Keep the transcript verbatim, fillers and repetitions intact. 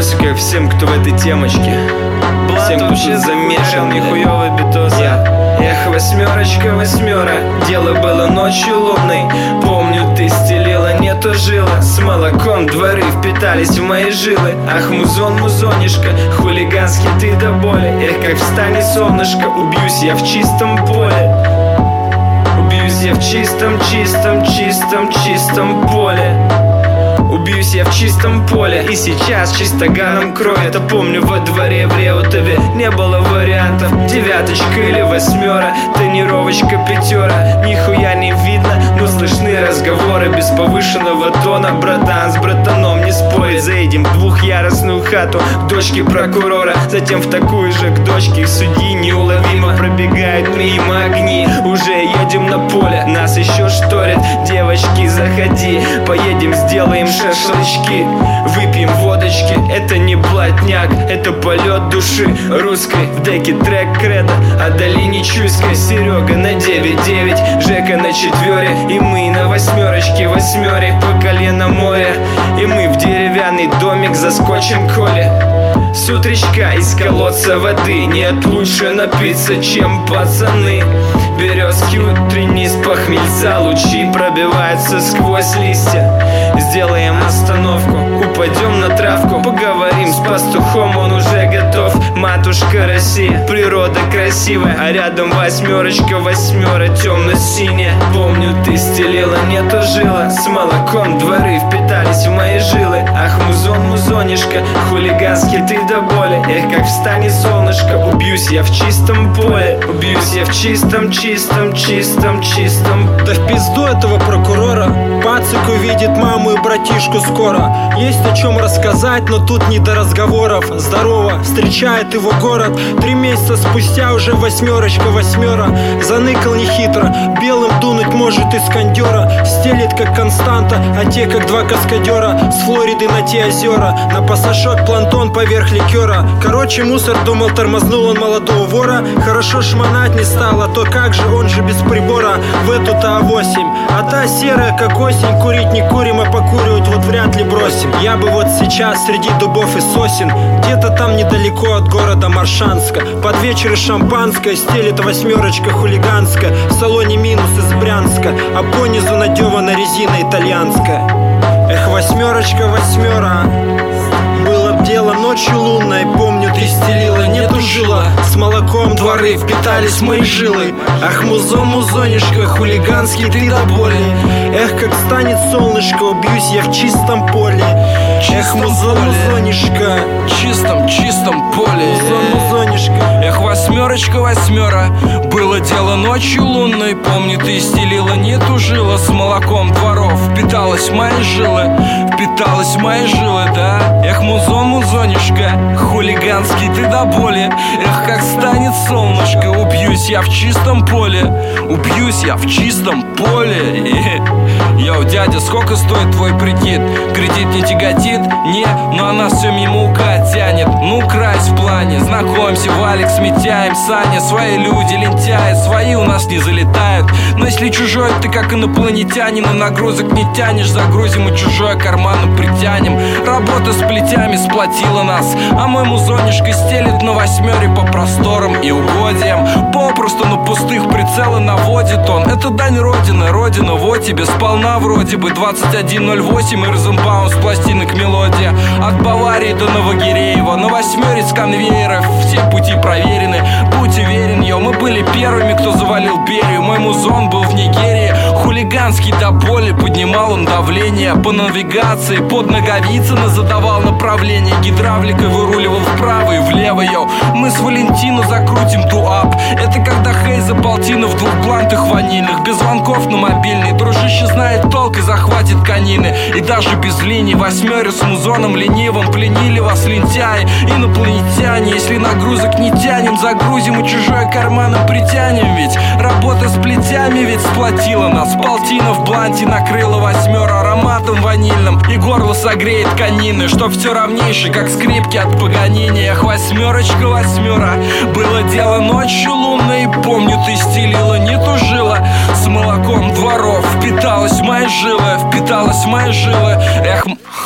вопросик всем, кто в этой темочке. Всем, кто тут замешан, нихуёвый битос. Эх, восьмерочка, восьмера, дело было ночью лунной. Помню, ты стелила, нету жила. С молоком дворы впитались в мои жилы. Ах, музон, музонишка, хулиганский ты до боли. Эх, как встанет солнышко, убьюсь я в чистом поле. Убьюсь я в чистом, чистом, чистом, чистом поле. Убьюсь я в чистом поле. И сейчас чистоганом кроет. А помню, во дворе в Реутове не было вариантов. Девяточка или восьмера, тонировочка пятера. Нихуя не видно, но слышны разговоры без повышенного тона. Братан с братаном не спорит. Заедем в двухъярусную хату к дочке прокурора, затем в такую же к дочке судьи. Неуловимо пробегают мимо огни. Уже едем на поле, нас еще шторит. Девочки, заходи, поедем, сделаем шашлычки, выпьем водочки. Это не блатняк, это полет души русской. В деке трек кредо о долине Чуйской. Серега на девять девять, Жека на четвере. И мы на восьмерочке, восьмерик по колено море. И мы в деревянный домик заскочим Коле. С утречка из колодца воды. Нет, лучше напиться, чем пацаны. Березки утренней с похмельца, лучи пробиваются сквозь листья. Сделаем остановку, упадем на травку, поговорим с пастухом, он уже готов. Матушка Россия, природа красивая, а рядом восьмерочка, восьмера темно-синяя. Помню, ты стелила, нету жила. С молоком дворы впитались в мои жилы. Ах, музон, музонишка, хулиганский ты до боли. Эх, как встанет солнышко, убьюсь я в чистом поле. Убьюсь я в чистом, чистом, чистом, чистом. Да в пизду этого прокурора. Пацик увидит маму и братишку скоро. Есть о чем рассказать, но тут не до разговоров. Здорово, встречает его город. Три месяца спустя уже восьмерочка, восьмера. Заныкал нехитро, белым дунуть может из кондера. Стелит как константа, а те как два каскадера. С Флориды на те озера, на пасашок плантон поверх ликера. Короче, мусор думал, тормознул он молодого вора. Хорошо шмонать не стало, то как же, он же без прибора. В эту-то А восемь, а та серая как осень. Курить не курим, а покуривать вот вряд ли бросим. Я бы вот сейчас среди дубов и сосен, где-то там недалеко от города Маршанска, под вечер шампанское стелит восьмерочка хулиганская. В салоне минус из Брянска, а понизу надевана резина итальянская. Эх, восьмерочка, восьмера, было б дело ночью лунной. Помню, ты стелила, нету жила. С молоком дворы впитались мои жилы. Ах, музон, музонишка, хулиганский ты до боли. Эх, как станет солнышко, убьюсь я в чистом поле. Эх, музон, музонишка, чистом, чистом поле. Музон, музонишка. Эх, восьмерочка, восьмера, было дело ночью лунной. Помню, ты стелила, нету жила. С молоком дворов впиталась в мои жилы. Впиталась в мои жилы, да. Эх, музон, музонишка, хулиганский ты до боли. Эх, как станет солнышко, убьюсь я в чистом поле. Убьюсь я в чистом поле. Йоу, дядя, сколько стоит твой прикид? Кредит не тяготит? Не, но она все мимо ука тянет. Ну, крась в плане, знакомься, Валик, сметяем, Саня. Свои люди лентяи, свои у нас не залетают. Но если чужой, ты как инопланетянин, и нагрузок не тянешь, загрузим и чужое карманом притянем. Работа с плетями сплотила нас, а мой музонишка стелит на восьмере по просторам и угодьям. Попросту на пустых прицелы наводит он. Это дань родины, родина, вот тебе сполна вроде бы. Двадцать один ноль восемь и Розенбаум с пластинок мелодия. От Баварии до Новогиреева, на восьмере с конвейеров все пути проверены. Будь уверен, йо, мы были первыми, кто завалил Берию. Мой музон был в Нигерии, хулиганский до боли. Поднимал он давление по навигации, под Наговицына задавал направление. Гидравликой выруливал вправо и влево, йо. Мы с Валентино закрутим туап. Это когда Хейза полтина в двух блантах ванильных. Без звонков на мобильный, дружище знает толк и захватит конины. И даже без линий восьмерю с музоном ленивым пленили вас лентяи, инопланетяне. Если нагрузок не тянем, загрузим и чужое карманом притянем. Ведь работа с плетями ведь сплотила нас. Полтина в бланте накрыла восьмеру ароматом ванильным, и горло согреет конины, чтоб все равнейше, как скрипки от Паганини. Эх, восьмерочка, восьмера, было дело ночью лунной. Помню, ты стелила, не тужила. С молоком дворов впиталась в мои жилы, впиталась в мои жилы. Эх,